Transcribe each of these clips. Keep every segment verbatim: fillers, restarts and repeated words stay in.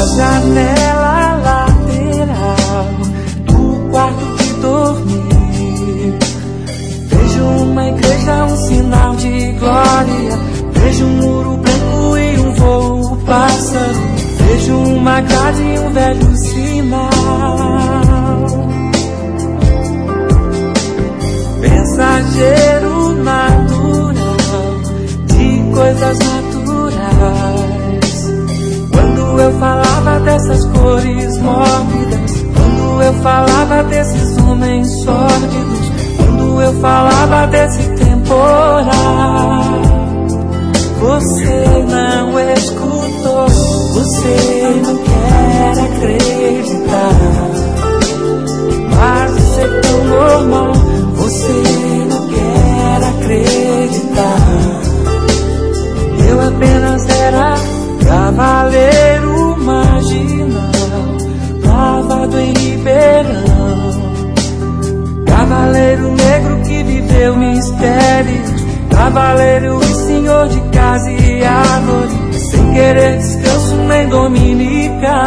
Da janela lateral do quarto de dormir, vejo uma igreja, um sinal de glória. Vejo um muro branco e um voo passando. Vejo uma grade e um velho sinal. Mensageiro natural de coisas naturais. Quando eu falava dessas cores mórbidas, quando eu falava desses homens sórdidos, quando eu falava desse temporal, você não escutou, você não quer acreditar. Mas isso é tão normal, você não quer acreditar. Eu apenas era cavaleiro marginal, lavado em Ribeirão. Cavaleiro negro que viveu mistérios, cavaleiro e senhor de casa e árvore, sem querer descanso nem dominical.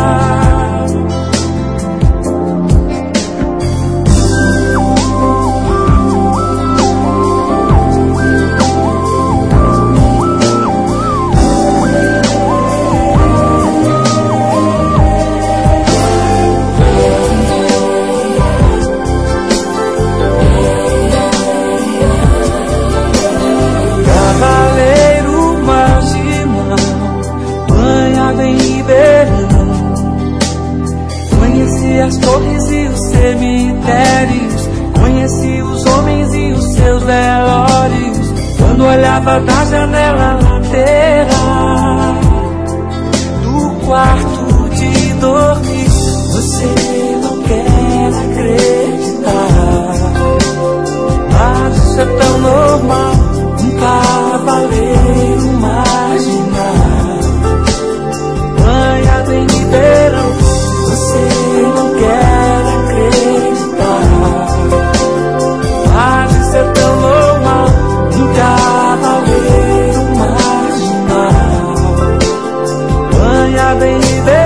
As torres e os cemitérios, conheci os homens e os seus velórios. Quando olhava da janela lateral do quarto de dormir, você não quer acreditar. Mas isso é tão normal, um cavaleiro marginal, banhado em Ribeirão. Você não quer acreditar, mas isso é tão normal, um cavaleiro marginal, banhado em Ribeirão.